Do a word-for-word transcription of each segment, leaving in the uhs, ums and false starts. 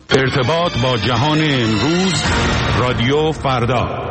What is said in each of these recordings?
ارتباط با جهان امروز، رادیو فردا.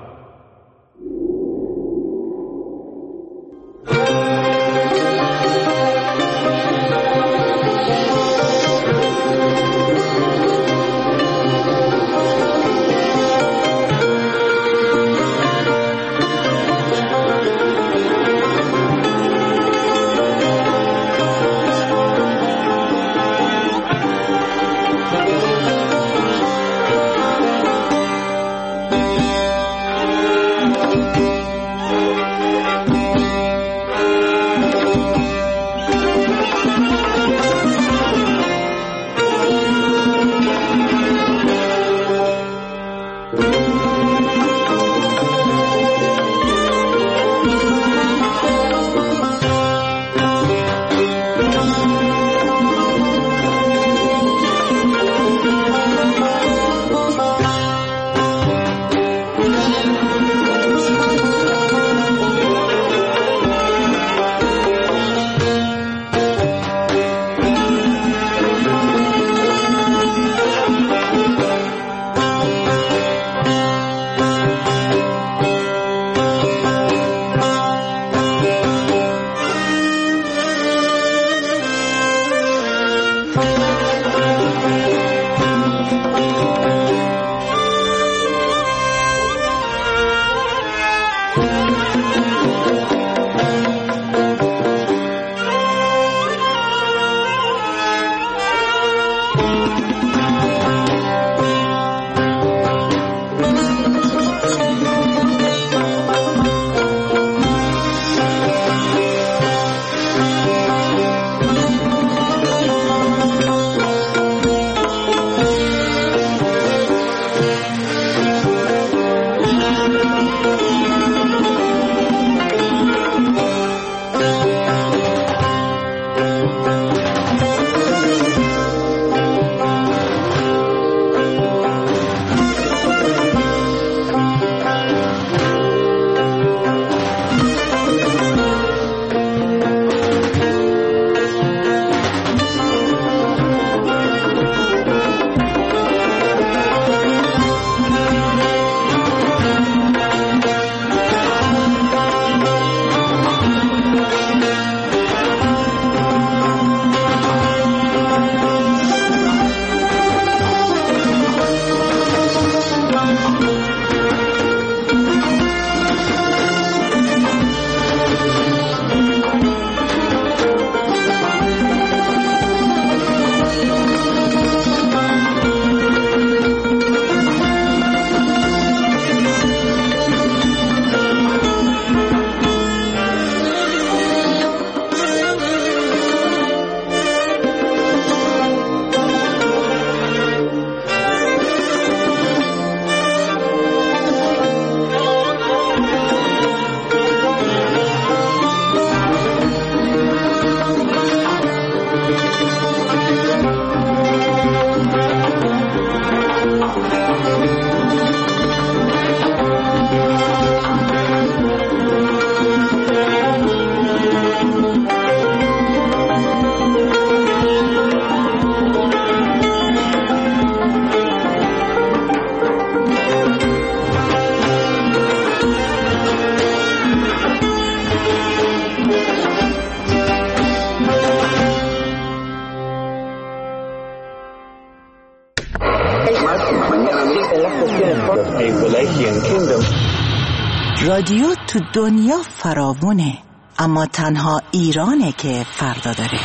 رادیو تو دنیا فراوونه، اما تنها ایرانه که فردا داره.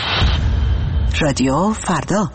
رادیو فردا.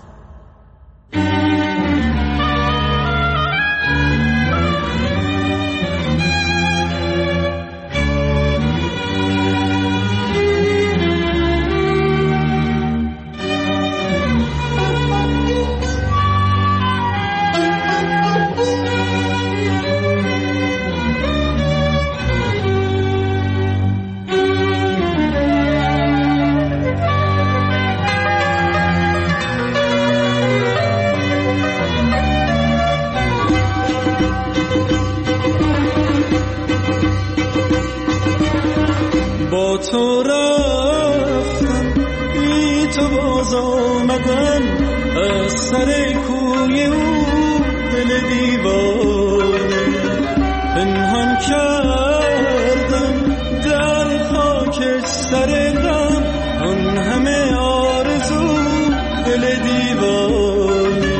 تو رفتم بی تو باز آمدم از سر کوی دیوانه.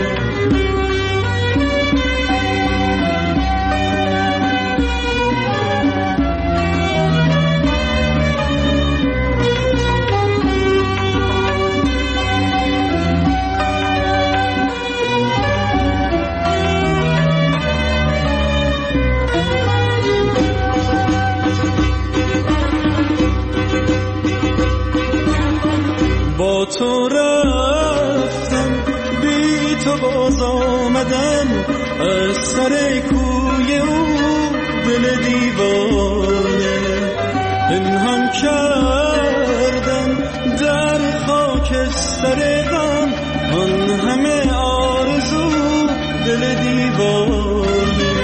با تو رفتم بی تو باز آمدم، از سر کوی او دل دیوانه. پنهان کردم در خاکستر غم، آن همه آرزو دل دیوانه.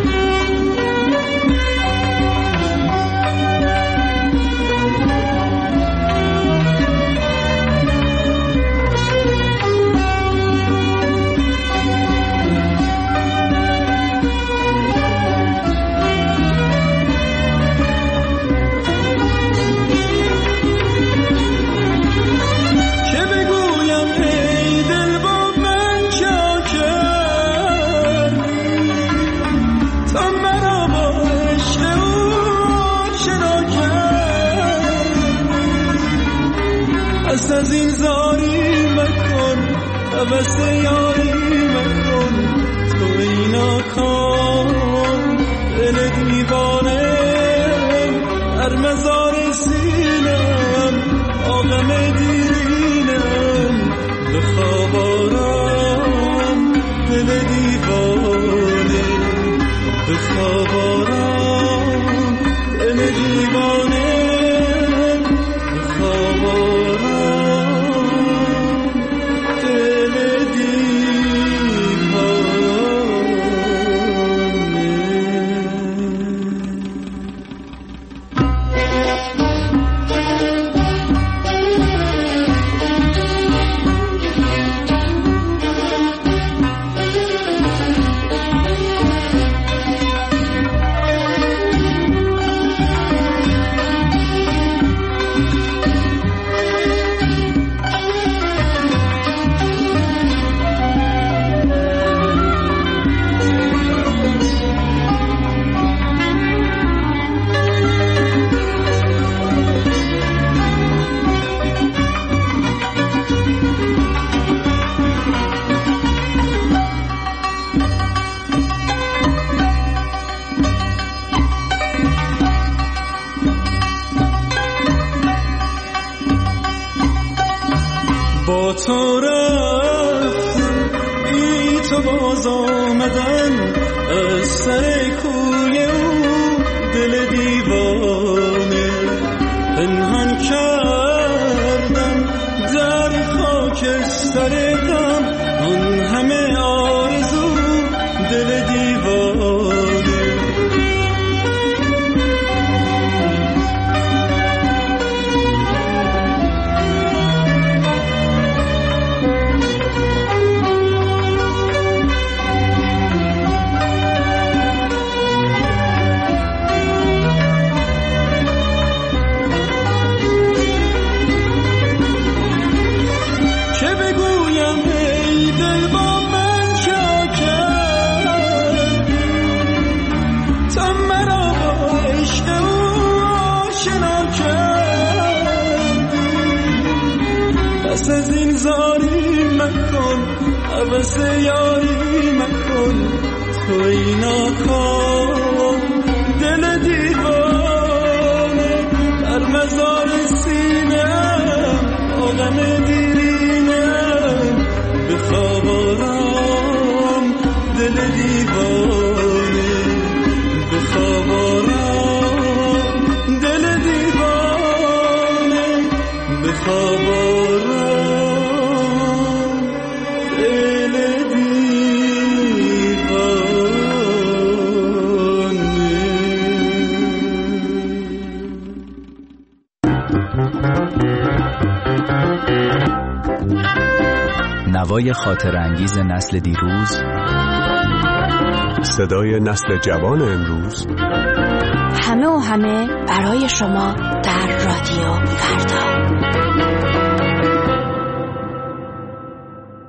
از این زاری مکن، عوض یاری مکن، تو اینا کن دل دیوانه. هر مزار سینم آغم دیرینم، به خواب آرام دل دیوانه، به خواب آرام دل دیوانه، به خواب آرام. با تو رفتم بی تو باز آمدم، از سر کوی او دل دیوانه. پنهان کردم در خاکستر غم، آن همه آرزو دل دیوانه. از این زاری مکن، عوض یاری مکن، تو اینا کن دل دیوانه. در مزار سینم آدم دیرینم، به خواب آرام دل دیوانه، به خواب آرام دل دیوانه، به خواب آرام. نوای خاطر انگیز نسل دیروز، صدای نسل جوان امروز، همه و همه برای شما در رادیو فردا.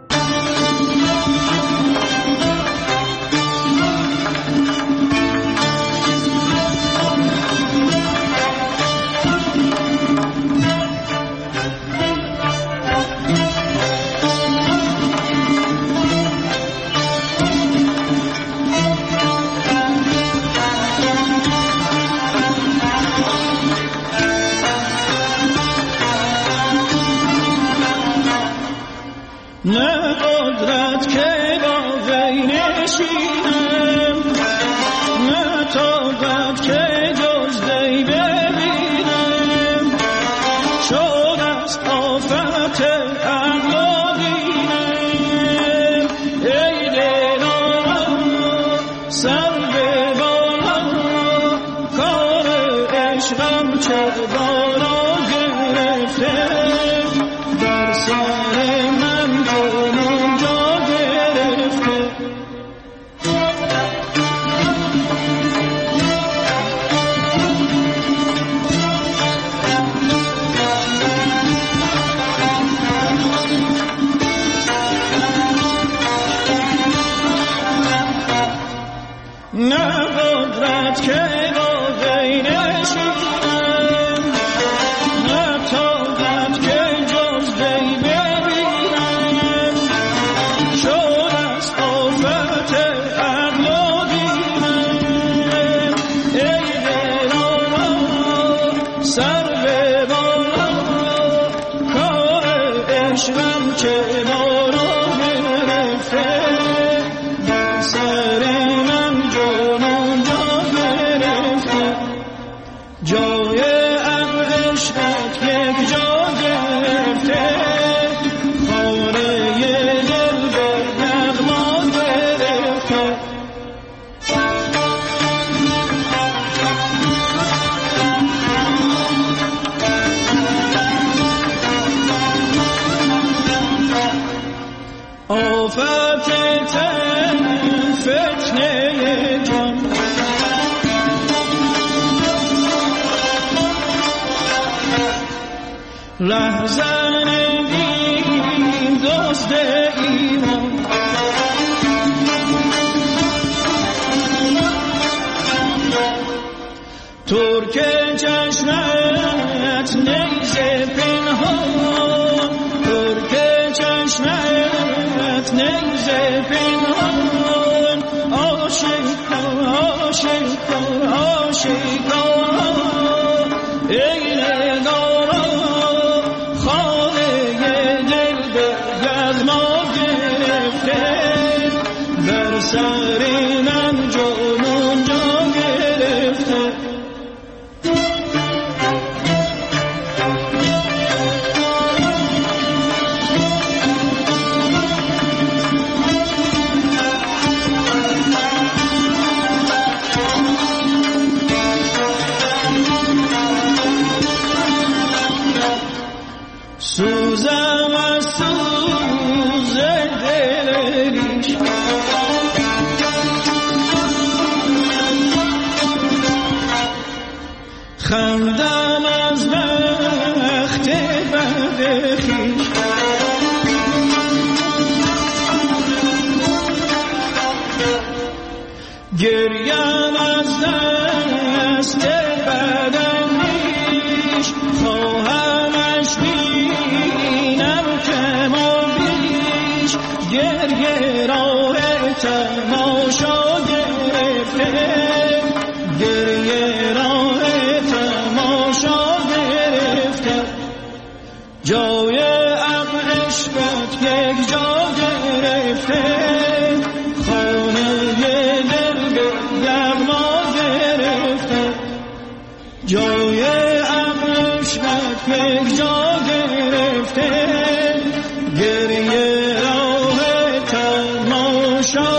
قدرت که با وی نشینم، نه طاقت که جز وی ببینم، شد از آفت عقل و دینم. ای دلارا سر به بالا، کار عشقم چه بارا گرفته، بر سر من جنون جا گرفته. نه قدرت که با وی نشینم، نه طاقت که جز وی ببینم، شد از آفت عقل و دینم. ای دلارا سر به بالا، کار عشقم چه بارا گرفته، بر سر من جنون جا گرفته. جای عقل عشقت یک جا گرفته، خانه دل به یغما گرفته. آفت تن فتنه جان، رهزن دین دوست ایمان، ترک چشمت نیزه پنهان، ترک چشمت نیزه پنهان، آشکار آشکار آشکار. ای نگارا خانه دل به یغما گرفته، بر سر من جنون جا گرفته. سوزم از سوز دل ریش، خندم از بخت بد خویش، گریم از دست بداندیش، خواهمش بینم کمان بیش، گریه راه تماشا گرفته، گریه راه تماشا گرفته. جای عقل عشقت یک جا گرفته، خانه دل به یغما گرفته. جای عقل عشقت یک جا گرفته، گریه راه تماشا